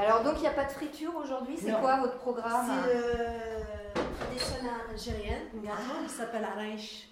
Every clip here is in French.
Alors donc il n'y a pas de friture aujourd'hui, c'est quoi votre programme? C'est le traditionnel algérien, un gâteau qui s'appelle Araïch.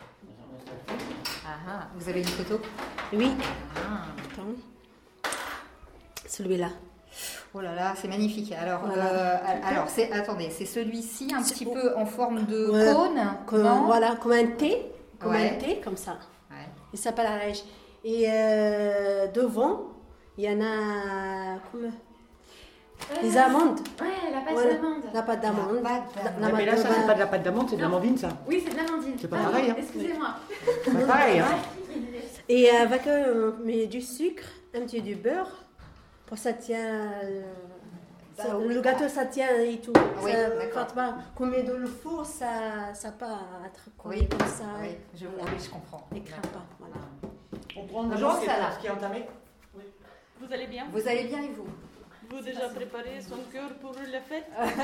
Vous avez une photo? Oui. Attends. Celui-là. Oh là là, c'est magnifique. Alors, Voilà. attendez, c'est celui-ci un petit peu en forme de cône, voilà, comme un thé, comme ça. Ouais. Il s'appelle Araïch. Et devant, il y en a comme des amandes. Ouais, la pâte d'amande. La pâte d'amande. Mais là, ça, c'est pas de la pâte d'amande, c'est de l'amandine, ça. Oui, c'est de l'amandine. C'est pas pareil, hein. Excusez-moi. C'est pas pareil, hein. Et avec on met du sucre, un petit du beurre, pour ça tient. Le gâteau, ça tient et tout. Oui, ça, d'accord. qu'on met dans le four, ça peut être collé comme ça. Oui, je comprends. Et crame pas. Voilà. On prend Bonjour, ce Salah. qui est entamé. Vous allez bien? Vous allez bien et vous? Vous déjà préparé son cœur pour la fête?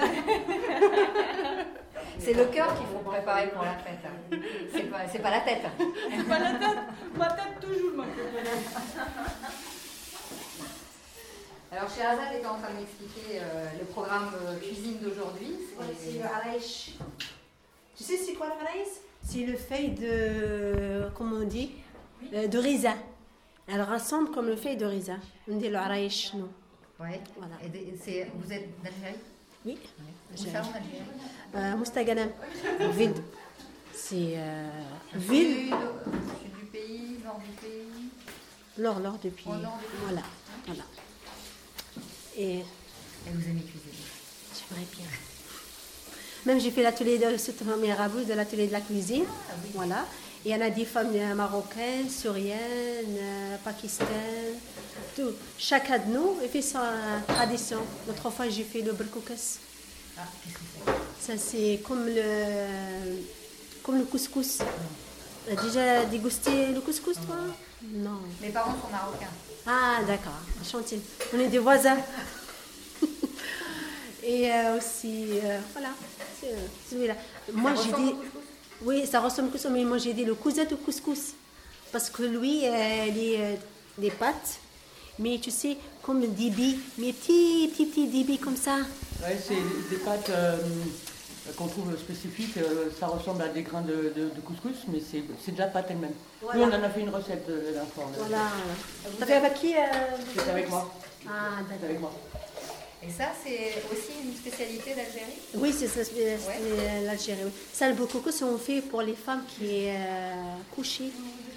C'est le cœur qu'il faut préparer pour la fête. C'est pas la tête. C'est pas la tête. Ma tête toujours m'a préparé. Alors Sherazade était en train de m'expliquer le programme cuisine d'aujourd'hui. C'est le Araïch. Tu sais c'est quoi le Araïch? C'est le feuille de, comment on dit, de raisin. Elle ressemble comme le feuille de raisin. On dit le Araïch, nous. Ouais. Voilà. Et vous êtes d'Algérie? Oui. Où ça en Algérie? Moustagana, vide. C'est ville. Sud du pays, nord du pays. L'or du pays. Au nord du pays. Voilà. Et vous aimez cuisiner? j'aimerais bien. Même j'ai fait l'atelier de cette Mirabeau, de l'atelier de la cuisine. Oui. Voilà. Et il y en a des femmes marocaines, syriennes, pakistanaises, tout. Chacun de nous fait sa tradition. L'autre fois, j'ai fait le berkoukas. Qu'est-ce que c'est? Ça, c'est comme le couscous. Tu as déjà dégusté le couscous, toi? Non. Mes parents sont marocains. Ah, d'accord. Enchanté. On est des voisins. Et aussi, voilà, c'est celui-là. Moi, j'ai dit... Oui, ça ressemble au couscous, mais moi, j'ai dit le cousin au couscous. Parce que lui, les pâtes, mais tu sais, comme des billes, mais petits billes comme ça. Oui, c'est des pâtes qu'on trouve spécifiques. Ça ressemble à des grains de couscous, mais c'est de la pâte elle-même. Voilà. Nous, on en a fait une recette de la fois. Voilà. T'as fait avec qui C'est avec moi. Ah, C'est d'accord. avec moi. Et ça, c'est aussi une spécialité d'Algérie? Oui, c'est l'Algérie. Oui. Ça, le couscous, on fait pour les femmes qui couchent.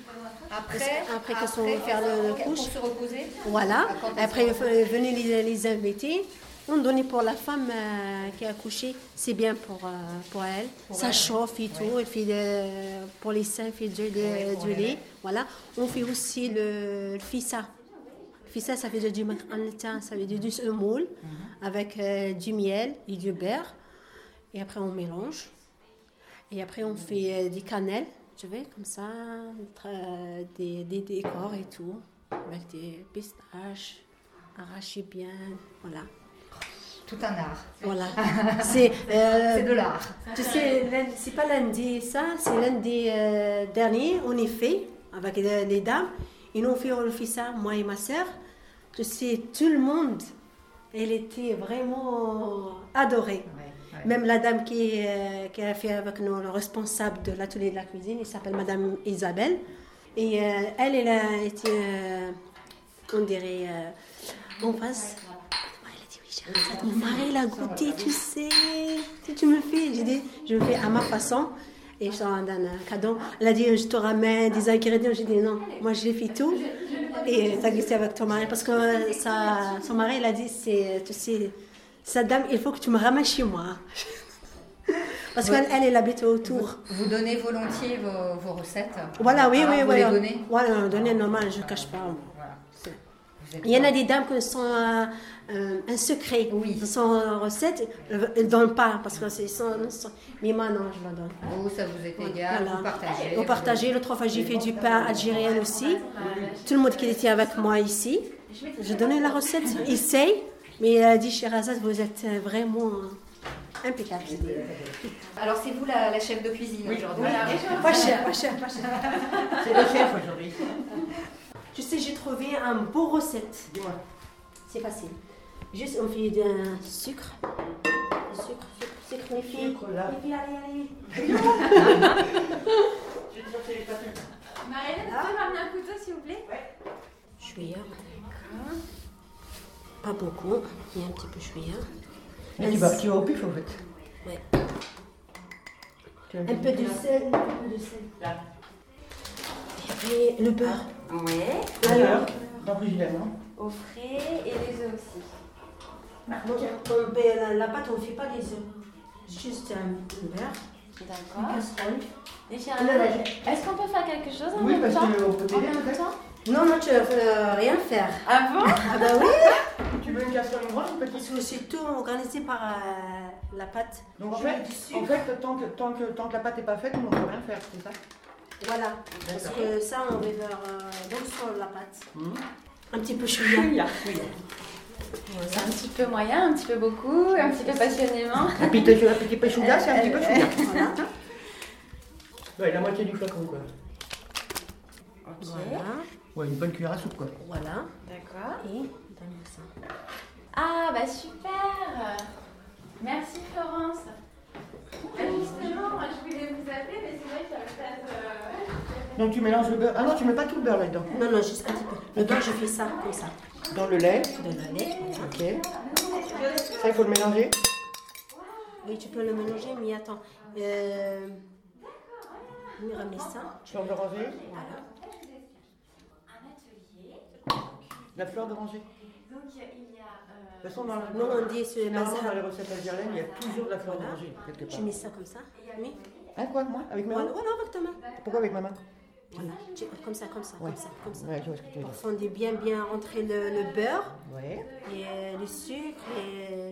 Après qu'elles sont faire le couche. Pour se reposer? Voilà. Après, venez les inviter. On donnait pour la femme qui a accouché, c'est bien pour elle. Ça chauffe et tout. Et puis pour les seins, fait du lait. Voilà. On fait aussi le fissa. Fissa, ça fait du matin, ça fait du semoule avec du miel et du beurre. Et après, on mélange. Et après, on fait des cannelles, tu vois, comme ça, des décors et tout, avec des pistaches arrachées bien, voilà. Tout un art. Voilà. C'est de l'art. Tu sais, c'est pas lundi, ça, c'est lundi dernier, on est fait avec les dames. Et nous, on fait ça, moi et ma sœur. Tu sais, tout le monde, elle était vraiment adorée. Ouais. Même la dame qui a fait avec nous, le responsable de l'atelier de la cuisine, elle s'appelle Madame Isabelle. Et elle a été, on dirait, en face. Mon mari l'a goûté, tu sais. Si tu me le fais, j'ai dit, je le fais à ma façon. Et je t'en donne un cadeau. Elle a dit, je te ramène des ingrédients. J'ai dit, non, moi je fais tout. Et tu as gusté avec ton mari. Parce que son mari, il a dit, tu sais, cette dame, il faut que tu me ramènes chez moi. Parce qu'elle habite autour. Vous donnez volontiers vos recettes? Voilà, oui. Vous les donnez? Voilà, donner normal, je ne cache pas. Voilà. Il y en a des dames qui sont un secret. Oui. Son recette, elles ne donnent pas parce que c'est son. Mais moi, non, je la donne. Vous, ça vous est égal, Voilà. vous partagez. On partageait. L'autre fois, j'ai fait du pain algérien aussi. Tout le monde qui était avec moi ici. Je donnais la recette. Essaye. Mais elle a dit, Sherazade, vous êtes vraiment impeccable. Alors, c'est vous la chef de cuisine aujourd'hui? Pas cher. C'est le chef aujourd'hui. Tu sais, j'ai trouvé un beau recette. Dis-moi. C'est facile. Juste, on fait du sucre. Sucre, mes filles. Sucre, là. Les filles, allez. Je vais te chercher les patates. Marie-Hélène, tu peux ramener un couteau s'il vous plaît? Chouïa. Pas beaucoup, il y a un petit peu chouïa. Mais tu vas au pif, en fait. Ouais. Tu as Un peu de sel, Là. Et le beurre. Ouais. Alors, Dans le frigidaire, non? Au frais et les œufs aussi. la pâte, on ne fait pas les œufs. Juste un beurre, une D'accord. casserole. Et Sherazade, est-ce qu'on peut faire quelque chose en Oui, même parce temps? qu'on peut En t'aider, même peut-être. temps? Non, tu ne peux rien faire. Ah bon? Ah bah oui. Tu veux une casserole grande ou Parce petite? que c'est tout organisé par la pâte. Donc en Je fait, mets du sucre. tant que la pâte n'est pas faite, on ne peut rien faire, c'est ça? Voilà. Parce D'accord. que ça, on va faire donc sur la pâte. Mmh. Un petit peu chouïa. C'est un petit peu moyen, un petit peu beaucoup, un petit peu passionnément. Un petit peu chouga, c'est un petit peu chouga. Voilà. Ouais, la moitié du flacon, quoi. Ok. Voilà. Ouais, une bonne cuillère à soupe, quoi. Voilà. D'accord. Et donne-moi ça. Ah bah super. Merci Florence. Justement, moi je voulais vous appeler, mais c'est vrai qu'il y a peut-être... Donc tu mélanges le beurre. Ah non, tu mets pas tout le beurre là-dedans. Non, juste un petit peu. Le beurre, je fais ça, comme ça. Dans le lait. De le lait. Ok. Ça, il faut le mélanger. Oui, tu peux le mélanger, mais attends. On va ramener ça. Fleur d'oranger. Voilà. Un atelier. La fleur d'oranger. Donc il y a... De toute façon, dans la... Non, on dit ce Généralement, dans les mazhab. recettes algériennes, il y a toujours de la fleur Voilà. d'oranger, quelque Je part. mets ça comme ça. Oui. Hein, quoi, moi? Avec mes mains? Voilà, avec ta main. Pourquoi avec ma main? Voilà. Comme ça, Ouais. comme ça. Ouais, je vois ce que tu veux Pour dire. fonder bien rentrer le beurre Ouais. et le sucre et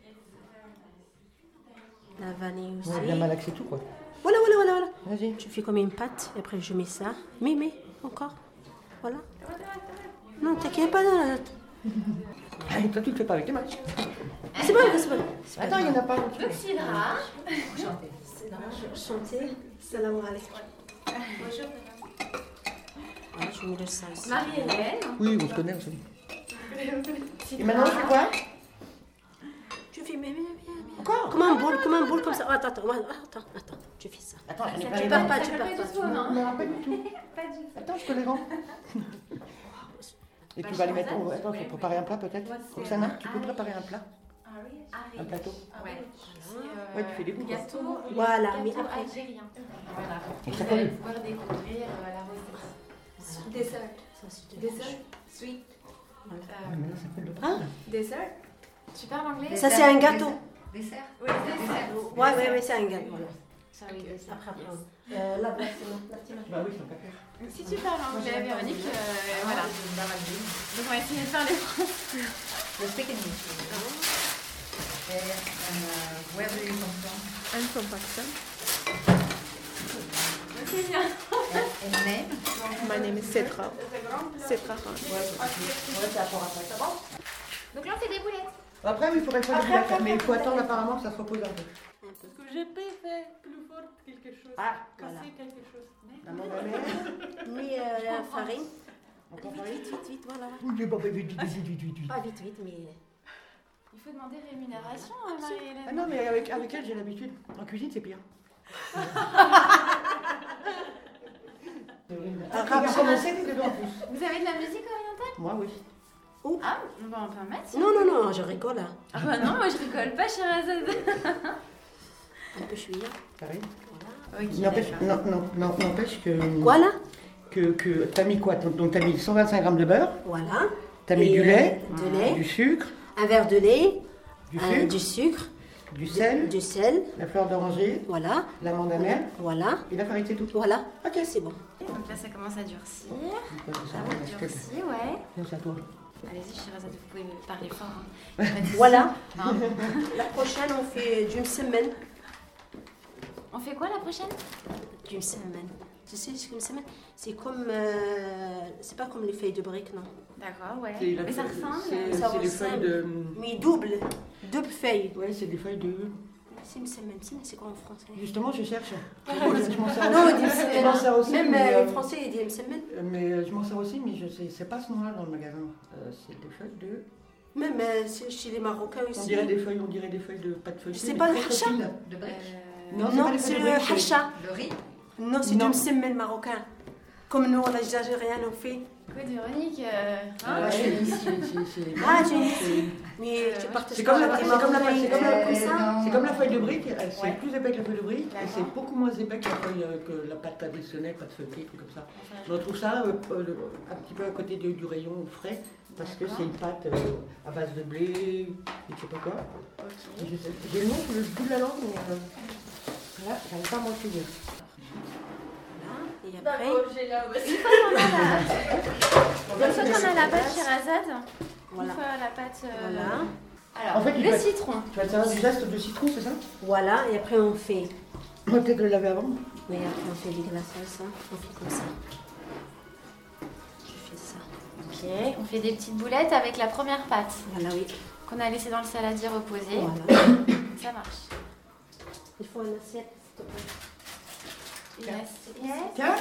la vanille aussi. Ouais, bien malaxer tout, quoi. Voilà. Vas-y. Je fais comme une pâte et après je mets ça. Mais, encore. Voilà. Non, t'inquiète pas. Non. Ah, toi, tu le fais pas avec tes mains. C'est bon. Attends, il y en a pas. Donc Sidra. Chanter. Salam alaikum. Bonjour. Voilà, je mets le ça aussi. Marie-Hélène. Oui, on se connaît aussi. Et maintenant, je fais quoi? Je fais bien. Encore? Comme un bol, comme ça. Attends. Tu fais ça. Attends, je Tu perds pas. Ça colle pas du tout, non? Non, pas du tout. Pas du tout. Attends, je te les rends. Et tu vas les mettre. Attends, il faut préparer un plat peut-être. Roxana, tu peux préparer un plat? Un plateau? Ouais. Ouais, tu fais des bouts, quoi. Gâteau, Voilà, mais gâteau après. algérien. Voilà. Et Vous ça allez colle. pouvoir découvrir la recette. Dessert. Ça, c'est Dessert. Sweet. Mais là, ça fait le Hein? Dessert. Tu parles anglais? Ça, c'est un gâteau. Dessert. Oui, dessert. Ouais, c'est un gâteau. Voilà. Ça, oui, dessert. Après. Là, c'est la petite. Bah oui, c'est un café. Si tu parles anglais, Véronique, voilà. Donc on va essayer de faire les phrases. Le speak English. Where do you come from? I'm from Pakistan. C'est bien. And name? My name is Setra. Setra Khan. Ouais, c'est à rapport à ça. Ça va? Donc là on fait des boulettes. Après, oui, il faudrait faire des boulettes, mais il faut attendre apparemment que ça se repose un peu. Parce que j'ai pas fait plus fort quelque chose. Ah, Casser quelque chose. la mandamelle. Mais la farine. Encore farine? Vite, voilà. Oui, mais bon, vite. Pas vite, mais. Il faut demander rémunération à Marie-Hélène. Ah non, mais avec elle, j'ai l'habitude. En cuisine, c'est pire. Ah, commencer, t'es dedans en plus. Vous avez de la musique orientale? Moi, oui. Ah, on va en peut en mettre. Non, je rigole là. Ah bah non, moi je rigole pas, Sherazade. Un peu chouïa. Pareil. Ok, N'empêche, d'accord. n'empêche que. Quoi là? Que t'as mis quoi? Donc t'as mis 125 grammes de beurre, Voilà. t'as mis Et, du lait, du lait, du sucre, un verre de lait, du sucre, du sucre, du sel, du sel, la fleur d'oranger, voilà. la mandamelle Voilà. et la farine, c'est tout. Voilà. Ok. C'est bon. Donc là ça commence à durcir. Ça Ça va durcir, ouais. c'est à toi. Allez-y, Sherazade, vous pouvez parler fort. Hein. Voilà. Hein. La prochaine, on fait d'une semaine. On fait quoi la prochaine? D'une semaine. Tu sais, c'est une semaine. C'est comme. C'est pas comme les feuilles de briques, non. D'accord, ouais. C'est la Mais ça feuille- ressemble. Ça C'est des feuilles ressemble. de. Mais double. Double feuille. Ouais, c'est des feuilles de. C'est une semaine. C'est quoi en français? Justement, je cherche. Je m'en sers Non, aussi. d'une Je semaine. m'en sers aussi. Même mais, les Français, ils disent une semaine. mais je m'en sers aussi, mais je sais, c'est pas ce nom-là dans le magasin. C'est des feuilles de. Même chez les Marocains On aussi. dirait des feuilles de pâte feuilletée. C'est mais pas le très hacha? fines. De briques. Non, Non, pas les c'est feuilles le de briques, hacha. Le riz. Non, c'est Non. du semmel marocain. Comme nous, les Algériens, on fait. Écoute, Véronique, Moi, je suis ici. Ah, tu es ici. Mais tu partages C'est comme la- pas avec c'est comme la- Marocains, c'est comme la- comme ça. C'est comme la feuille de brique, c'est Ouais. plus épais que la feuille de brique et D'accord. c'est beaucoup moins épais que la feuille que la pâte traditionnelle, pâte feuilletée, truc comme ça. On retrouve ça un petit peu à côté du rayon frais parce que c'est une pâte à base de blé, je sais pas quoi. ok. J'ai le nom sur le bout de la langue, mais là, j'arrive pas à m'en souvenir. Et après, j'ai la Une fois qu'on a la pâte Sherazade, voilà. une fois la pâte... Voilà. Alors, En fait, il le faut- citron. Tu vas te servir du zeste de citron, c'est ça? Voilà, et après on fait. On va peut-être le laver avant. Oui, après on fait des glaçons, ça. On fait comme ça. Je fais ça. Ok, on fait des petites boulettes avec la première pâte Voilà, oui. qu'on a laissée dans le saladier reposer. Voilà. Ça marche. Il faut une assiette, s'il te plaît. Yes. Tiens,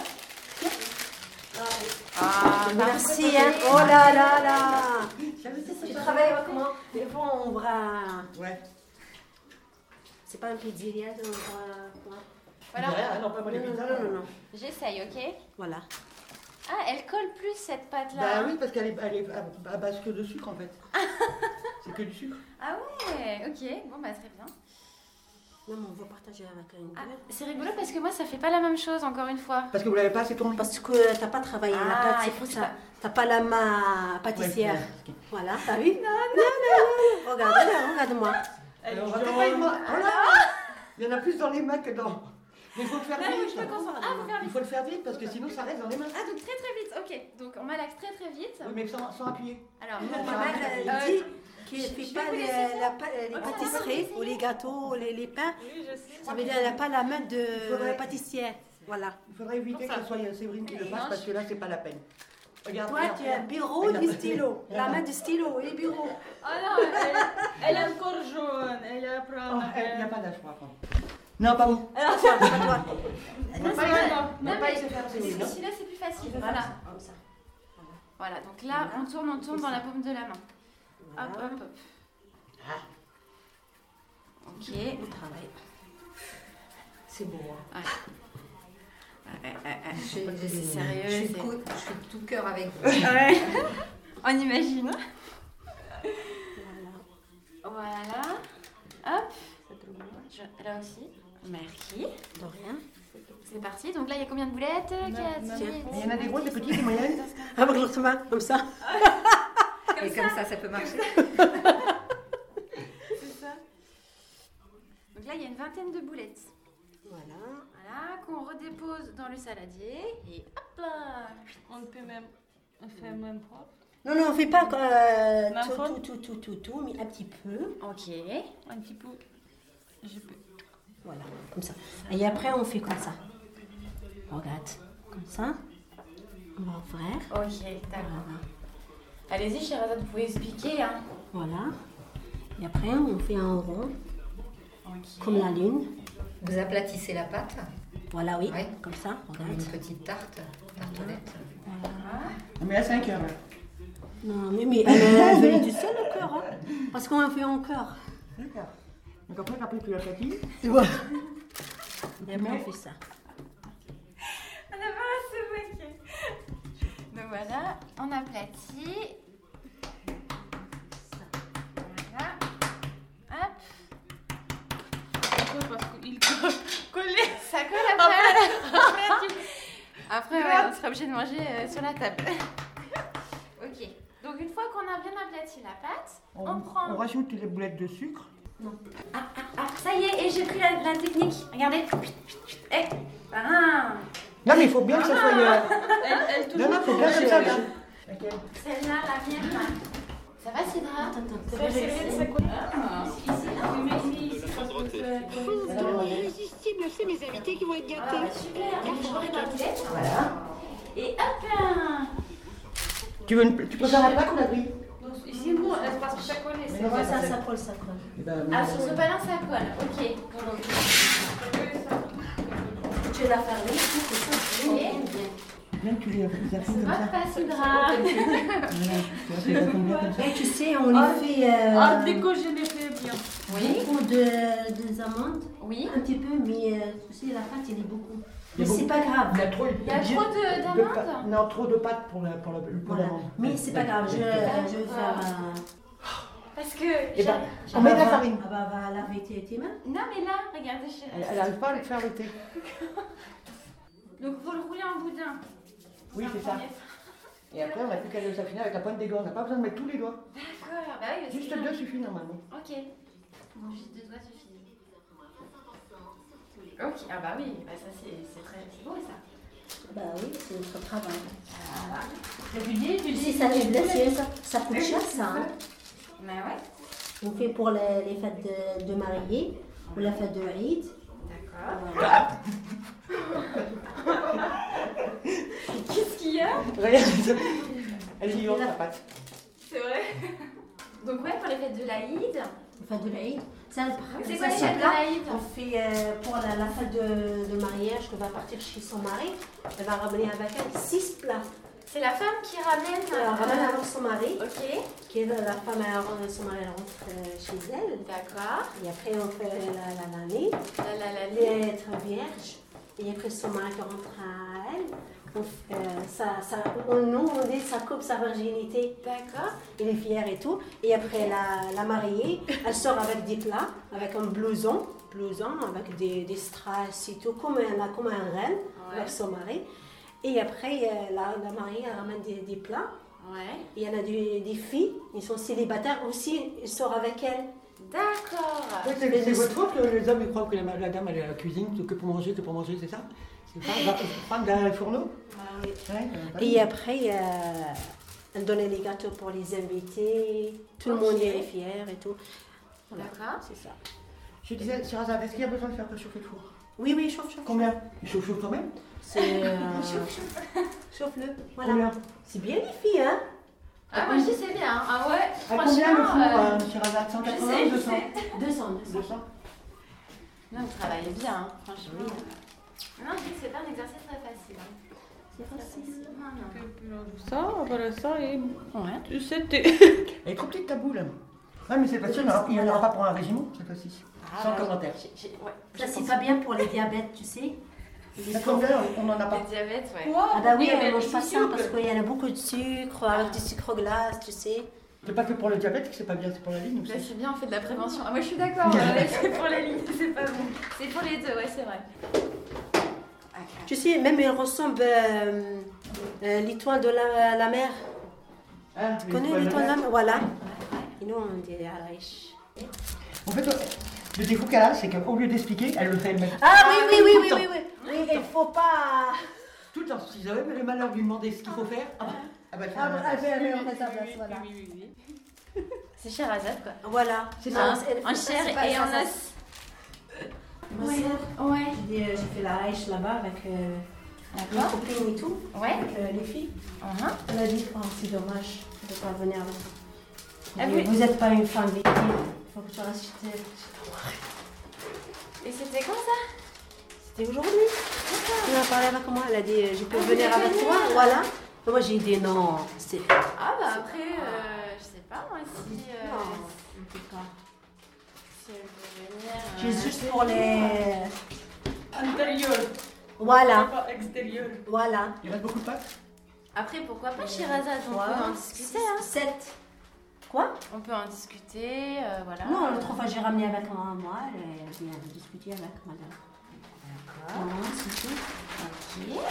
Ah, Merci, hein. Oh là là là. Tu travailles comment? Des fois, on va. Ouais. C'est pas un pizzeria, on va. Voilà, Ah, non, pas moi les Non, non, pizzas. non, non, non. j'essaye, ok? Voilà. Ah, elle colle plus cette pâte-là. Bah oui, parce qu'elle est à base que de sucre en fait. C'est que du sucre. Ah ouais, ok. Bon, bah très bien. Non, mais on va partager avec une Ah, gueule. c'est rigolo parce que moi, ça fait pas la même chose, encore une fois. Parce que vous l'avez pas assez tourné. Parce que t'as pas travaillé la Ah, pâte, il c'est faut pour que ça. T'as pas la main pâtissière. Ouais, Voilà, t'as vu? Non. Regarde, regarde-moi. Alors, on va peut-être pas y voir. Oh là il y en a plus dans les mains que dans. Mais il faut le faire Ah, vite. je me concentre. Ah, faut faire Il vite. faut le faire vite parce que sinon ça reste dans les mains. Ah, donc très très vite, ok. Donc on malaxe très très vite. Oui, mais sans appuyer. Alors, Ma mère elle dit qu'elle ne fait je pas vais vous laisser faire. les pâtisseries ou les gâteaux, les pains. Oui, je sais. Ça veut dire qu'elle n'a pas la main de faudrait- pâtissière. Voilà. Il faudrait éviter que ce soit Séverine qui le fasse parce que là c'est pas la peine. Regarde. Toi, regarde, tu as un regarde. bureau Regarde. du stylo. La Regarde. main du stylo et le bureau. Ah non, elle est encore jaune. Elle est après. Oh, il n'y a pas d'âge pour apprendre. Non, pas vous. Alors, toi, pas toi. On va pas vrai. y- on va Non, pas mais y se faire Séverine. hein. celui-là c'est plus facile. Voilà. Comme ça. Voilà, donc là on tourne dans la paume de la main. Hop, hop, hop. Ah. Ok. On travaille. C'est beau. Hein. C'est Je sérieux. suis c'est- de tout cœur avec vous. Ouais. On imagine. Voilà. Voilà. Hop. Là aussi. Merci. De rien. C'est parti. Donc là, il y a combien de boulettes? Il y en a des grosses, des petites, des moyennes. Avec l'autre main, comme ça. Et comme ça peut marcher. C'est ça. Donc là, il y a une vingtaine de boulettes. Voilà. Voilà, qu'on redépose dans le saladier. Et hop là. On peut même faire même propre. Non, non, on ne fait pas Ma faute. tout, mais un petit peu. Ok. Un petit peu. Je peux. Voilà, comme ça. Et après, on fait comme ça. Regarde, comme ça. On va ouvrir. Ok, d'accord. Voilà. Allez-y, Sherazade, vous pouvez expliquer. Hein. Voilà. Et après, on fait un rond, Ok. comme la lune. Vous aplatissez la pâte. Voilà, oui, Ouais. comme ça, Comme regarde. une petite tartelette. Mais à 5 heures. là. Non, mais elle venait du seul au cœur, hein, parce qu'on a fait en cœur. D'accord. Donc après tu l'aplatis. Et après, on fait ça. On a pas assez moqué. Donc voilà, on aplatit. Voilà. Hop. Pourquoi? Parce qu'il colle. Ça colle après. Après, ouais, on sera obligé de manger sur la table. Ok. Donc une fois qu'on a bien aplati la pâte, on prend... On rajoute les boulettes de sucre. Ah, ça y est, et j'ai pris la technique. Regardez. Eh. Ah. Non mais il faut bien que ça soit... Elle Non, non, il faut bien comme ça. Là. Laquelle? Celle-là, la mienne. Ça va, Sidra? Irrésistible, c'est mes invités qui vont être gâtés. Super. Donc, je remets ma boulette. Voilà. Et hop. Tu préfères la plaque ou la grille? Ici, bon, parce que chaque fois, Mais c'est non, Ouais, ça, ça colle, ça colle. Eh ben, Ah, sur ce palin, ça colle. Ok. Tu l'as fermé, c'est ça. Ok. Bien, bien. bien que tu les affines C'est comme pas ça. facile, Voilà, tu les affines bien comme ça. Et tu sais, on y fait Art déco, je l'ai fait bien. beaucoup de amandes, Oui. un petit peu, mais tu sais, la pâte, il est beaucoup. Il y Mais a c'est beaucoup. pas grave. Il y a trop, Il y a trop de d'amandes. pâte. Non, trop de pâte pour le pot Voilà. d'amande. Mais c'est pas grave, je vais faire. Parce que. Et ben, j'ai- on met de la farine. Ah bah, va laver tes mains. Non, mais là, regardez chez. Elle n'arrive pas à le faire le thé. Donc, il faut le rouler en boudin. Oui, c'est ça. Et après, on n'a plus qu'à les affiner avec la pointe des doigts. On n'a pas besoin de mettre tous les doigts. D'accord. Bah oui, Juste deux suffit normalement. Ok. Bon, juste 2 doigts suffisent. Ok, ah bah oui, bah ça c'est très c'est beau ça. Bah oui, c'est notre travail. Régulier, tu Si ça les blesse, ça coûte cher ça. Hein. Bah ouais. On fait pour les fêtes de mariés ou la fête de Eid. D'accord. Qu'est-ce qu'il y a? Regarde, elle est vivante la pâte. C'est vrai. Donc ouais, pour les fêtes de l'Aïd. La fête de l'Eid. C'est quoi les fêtes de l'Aïd? On fait pour la fête de mariage qu'on va partir chez son mari. Elle va ramener avec elle 6 plats. C'est la femme qui ramène. Elle ramène avant son mari. Ok. Qui est la femme, son mari elle rentre chez elle. D'accord. Et après on fait l'année. La. L'être vierge. Et après son mari rentre à elle. Nous on dit ça coupe sa virginité. D'accord. Il est fier et tout. Et après la mariée, elle sort avec des plats, avec un blouson avec des strass et tout, comme un reine, avec son mari. Et après, la mariée, elle ramène des plats. Ouais. Il y en a des filles, ils sont célibataires aussi, ils sortent avec elle. D'accord. C'est votre faute que les hommes ils croient que la dame elle est à la cuisine, que pour manger, c'est ça? C'est ça? Elle va prendre derrière le fourneau? Ouais, Et après, elle donnait les gâteaux pour les invités, tout le monde est fier et tout. Voilà, D'accord. c'est ça. Je disais, Shirazad, est-ce qu'il y a besoin de faire chauffer le four? Oui, oui, chauffe. Combien? Il chauffe quand même? C'est. Chauffe-le. Voilà. Combien? C'est bien les filles, hein? Ah, moi je dis c'est bien. Ah ouais. À combien le Franchement, four, Shirazad? 180 je ou 200? sais. 200. 200? Non, vous travaillez bien, hein, franchement. Non, je dis que c'est pas un exercice très facile. Hein. C'est facile. Non, non. Ça, après ça, et Ouais. tu sais, t'es... Elle est trop petite ta boule. Ouais, mais cette fois-ci, il n'y en aura pas pour un régiment, cette fois-ci. Sans commentaire. Ouais. Ça, c'est pas bien pour les diabètes, tu sais. Ça tombe bien, on n'en a pas. Le diabète, ouais. Ah bah oui, mais on elle mange est pas ça souple. parce qu'il y en a beaucoup de sucre, avec du sucre glace, tu sais. C'est pas que pour le diabète que c'est pas bien, c'est pour la ligne aussi. Là, c'est bien, on fait de la prévention. Ah, moi je suis d'accord, c'est pour la ligne, c'est pas bon. C'est pour les deux, ouais, c'est vrai. Tu sais, même il ressemble l'étoile de la mer. Ah, Tu connais l'étoile de la mer? Voilà. Et nous, on dit Araïch. En fait, le défaut qu'elle a, c'est qu'au lieu d'expliquer, elle le fait elle-même. Ah oui, tout le oui, temps. oui, oui, oui. Oui, il faut pas. Tout le temps. Si j'avais le malheur de lui demander ce qu'il faut faire, elle va le faire. à ma place. on fait sa place, voilà. C'est Shirazad, quoi. Voilà. C'est ça. En chair et en os. Oui. Ouais. J'ai fait la Araïch là-bas avec mes D'accord. copines et tout, Ouais. avec les filles. Uh-huh. Elle a dit, oh, c'est dommage de ne pas venir avec vous. Ah Mais oui. vous n'êtes pas une femme victime. Il faut que tu restes chez toi. Et c'était quand ça? C'était aujourd'hui. Elle a parlé avec moi, elle a dit, je peux venir avec toi, voilà. Et moi j'ai dit non. Ah bah après, je sais pas moi si... Non, on peut pas. si elle veut venir... J'ai juste pour les... Intérieur, Voilà, pas extérieur. voilà. Il reste beaucoup de pâtes. Après, pourquoi pas Shirazad? On peut en discuter, hein. 7. Quoi? On peut en discuter, voilà. Non, l'autre fois j'ai ramené avec moi, elle vient de discuter avec madame. D'accord. Non, c'est tout. Ok.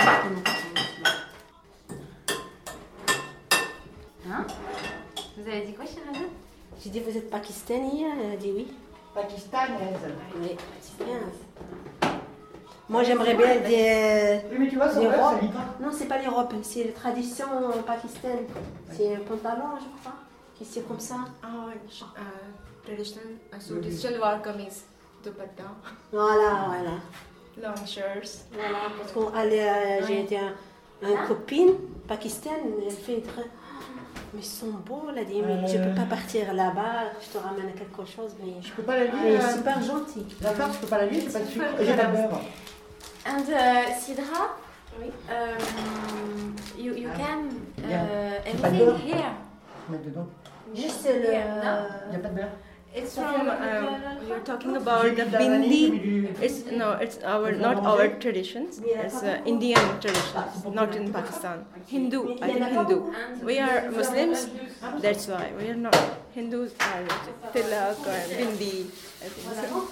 Hein? Vous avez dit quoi, Shirazad? J'ai dit, vous êtes pakistani? Elle a dit oui. Pakistanaise. Oui, c'est bien. Moi j'aimerais bien des... Oui, mais tu vois, son Les beurre, robes. ça lit pas. Non, c'est pas l'Europe, c'est la tradition pakistanaise. C'est un pantalon, je crois, qui c'est comme ça. Traditional, so this shalwar kameez, dupatta, Voilà, voilà. long shirts. Voilà, parce que j'ai été une copine pakistanaise, elle fait une très... Mais ils sont beaux, elle a dit, mais je peux pas partir là-bas, je te ramène quelque chose, mais Je peux pas la elle lier. est super gentille. La farce, je peux pas la lier, j'ai pas de sucre. J'ai pas de beurre. And Sidra? Oui. You can Pas de anything beurre. here. Mettre dedans. Juste le. Il n'y a pas de beurre. It's from you're talking about the bindi. It's our not our traditions. It's Indian traditions, not in Pakistan. Hindu, I think Hindu. We are Muslims, that's why we are not Hindus. Are tilak or bindi. I think so.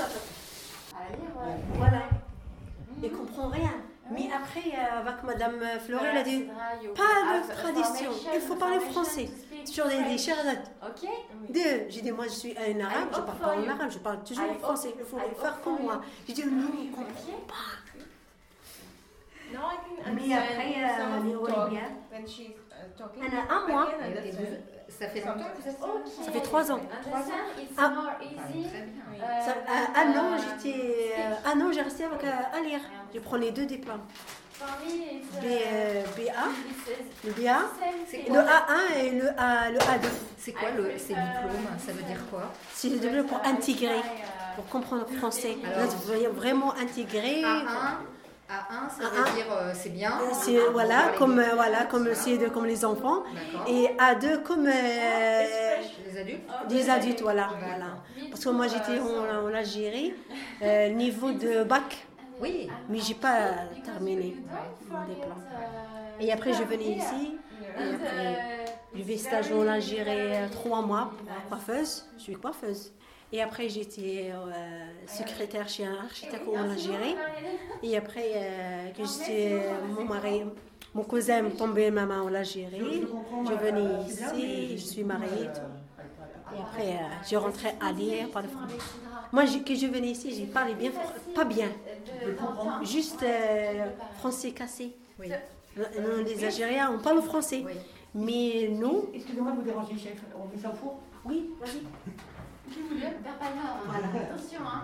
Voilà. Il comprend rien. Mais après, avec Madame Fleury, elle a dit pas de tradition, il faut parler français. Sur des Sherazade. Ok. J'ai dit, moi je suis un arabe, je parle pas en arabe, je parle toujours français, il faut faire comme moi. J'ai dit, non, on comprend pas. Now I can Mais après, les Olympiades, when she's talking. elle a un mois, Ça fait longtemps que vous êtes là? ça fait 3 ans. It's Ah. more easy. Un an, un an, j'ai resté avec à lire. Je prenais 2 diplômes. For me, it's BA, it's le BA, C'est le quoi, A1 et le A2. c'est quoi ces diplômes? Ça veut dire quoi? C'est le diplôme pour intégrer, pour comprendre le français. Alors, Là, vraiment intégrer. A1, ça veut dire c'est bien. C'est voilà, comme comme les enfants. D'accord. Et A2 comme Les adultes? des adultes, voilà. Parce que moi j'étais en Algérie, niveau de bac, Oui. mais j'ai pas terminé mon diplôme. Et après je venais ici, et après je vais stage en Algérie 3 mois pour coiffeuse. Je suis coiffeuse. Et après j'étais secrétaire chez un architecte en Algérie. Et après que j'étais mon cousin me tombait ma main en Algérie. Je venais ici, je suis mariée. Et tout. Et après, je rentrais à lire par le français. Moi, que je venais ici, j'ai parlé bien, pas bien. Juste français cassé. Oui. Nous, les Algériens, on parle français. Oui. Mais nous, Excusez-moi de vous déranger, chef. On met ça au four? oui, vas-y. Vers Palma. Attention, hein.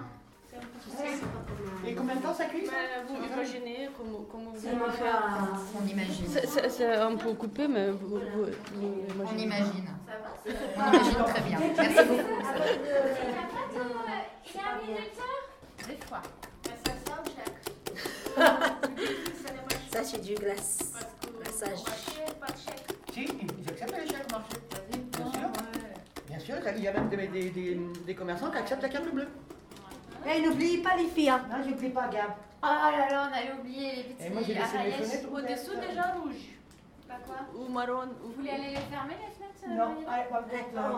Et combien de temps ça cuit? Vous imaginez comment vous C'est mon frère. On imagine. C'est un peu coupé, mais vous On imaginez. imagine. On imagine très bien. Merci beaucoup. Il y a un minuteur. Des fois. Ça, c'est du glaçage. Si, ils acceptent les chefs marché. Bien sûr. Bien sûr, il y a même des commerçants qui acceptent la carte bleue. Et n'oubliez pas les filles. Hein. Non, je n'oublie pas, Gab. Ah là là, on avait oublié les petits Et moi, j'ai laissé mes appareillages. fenêtres Au-dessous, ouvertes. déjà rouge. Pas quoi? Ou marron. Vous voulez aller les fermer les fenêtres? Non, Marielle? allez, on va mettre là.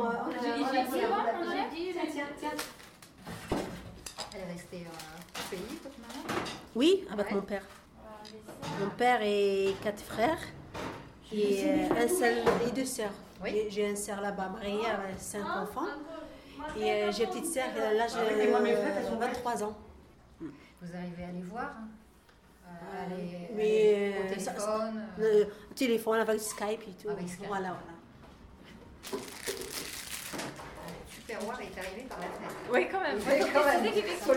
Elle est restée au pays, votre maman? Oui, avec Ouais. mon père. Mon père et 4 frères. Et un seul et 2 sœurs. Oui. J'ai une sœur là-bas mariée avec 5 enfants. Et j'ai une petite sœur, là Et moi, mes frères, elles j'ai sont 23 ans. Vous arrivez à les voir? Aller Mais au téléphone? Le téléphone avec Skype et tout. Avec Skype. Voilà. Tupperware est arrivé par la fenêtre. Oui, quand même. Oui, quand même. Pour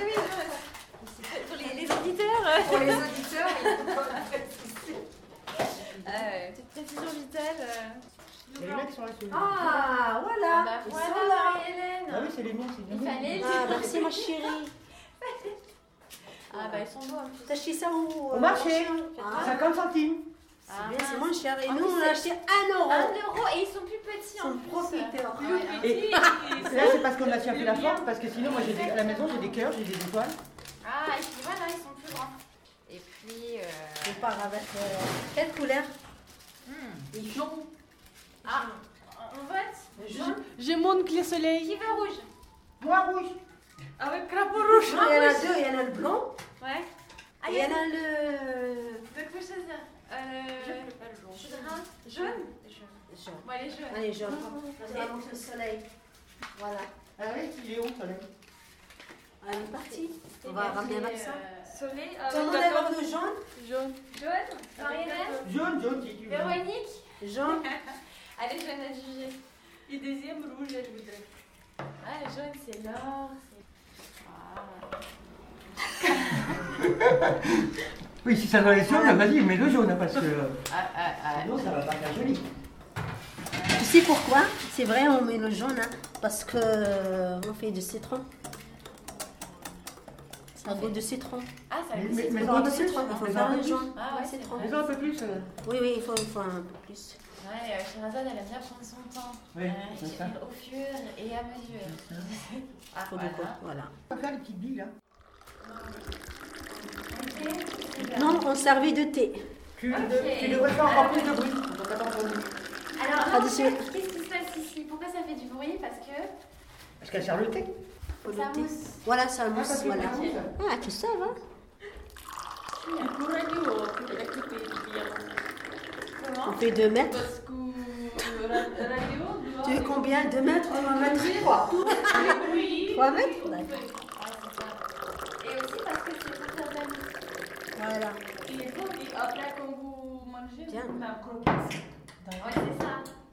les auditeurs. Pour les auditeurs, il faut pas préciser. Petite précision vitale. Et les mecs sont là. Ah, voilà. Bah Ils voilà, sont là. Marie-Hélène. Ah oui, c'est les miens, c'est les Il miens. fallait. Ah, merci ma chérie. Ah bah ils sont beaux en plus. T'as acheté ça où Au marché. Ah, 50 centimes. c'est bien, c'est moins cher. Et En nous, plus, on a acheté 1 euro. 1 euro et ils sont plus petits Ils en sont plus. profiteurs. Et là, c'est parce qu'on a tiré la forme, parce que sinon, moi, à la maison, j'ai des cœurs, j'ai des étoiles. Ah, et puis voilà, ils sont plus grands. Et puis. On part avec quelle couleur? Les jaune. Ah, on vote jaune. J'ai mon clé soleil. Qui veut rouge? Moi, rouge. Avec crapaud rouge. Non, il y en a 2. Il y en a le blanc Ouais. Ah, et il y en a le... Donc faut choisir. Je préfère le jaune. Jaune. Jaune. Bon, allez, jaune. Allez, jaune. Allez, le soleil. Voilà. Ah oui, il est où, soleil? Allez, parti. On va ramener avec ça. Soleil Tout le monde avec a le jaune? jaune. Jaune. Marie-Hélène. Jaune, si tu veux. Véronique. Jaune. Allez, jaune à juger. Et deuxième rouge, je voudrais. Ah, le jaune, c'est l'or. Oui, si ça doit être jaune, vas-y, mets le jaune, parce que sinon, ça va pas faire joli. Tu sais pourquoi? C'est vrai, on met le jaune, hein, parce que on fait du citron. Ça a goût de citron. Ah, ça Mais- goûte mais- citron. mais- Ça a goût de citron. Il faut mais- faire un mais- joint. Ah ouais, citron. c'est Mais un peu plus. Oui, oui, il faut un peu plus. Ouais, Sherazade, elle aime bien prendre son temps. Oui, c'est ça. Au fur et à mesure. Ah, Faut du coup, voilà. On va faire les petites billes là. Non, on servait de thé. Tu devrais faire encore plus de bruit. On va pas t'entendre. Alors, Traditionnel. qu'est-ce qui se passe ici? Pourquoi ça fait du bruit? Parce que Parce qu'elle sert le thé. Faut le ça thé. mousse. Voilà, ça mousse, parce que voilà. ça mousse. Ah, tu sais, hein? Comment? On fait 2 mètres. Tu veux combien? 2 mètres? 3 mètres? 3 mètres? D'accord. Ouais, c'est ça. Et aussi parce que c'est pour faire de la musique. Voilà. Il faut, après quand vous mangez, Tiens. on a croquette. Ouais, c'est ça.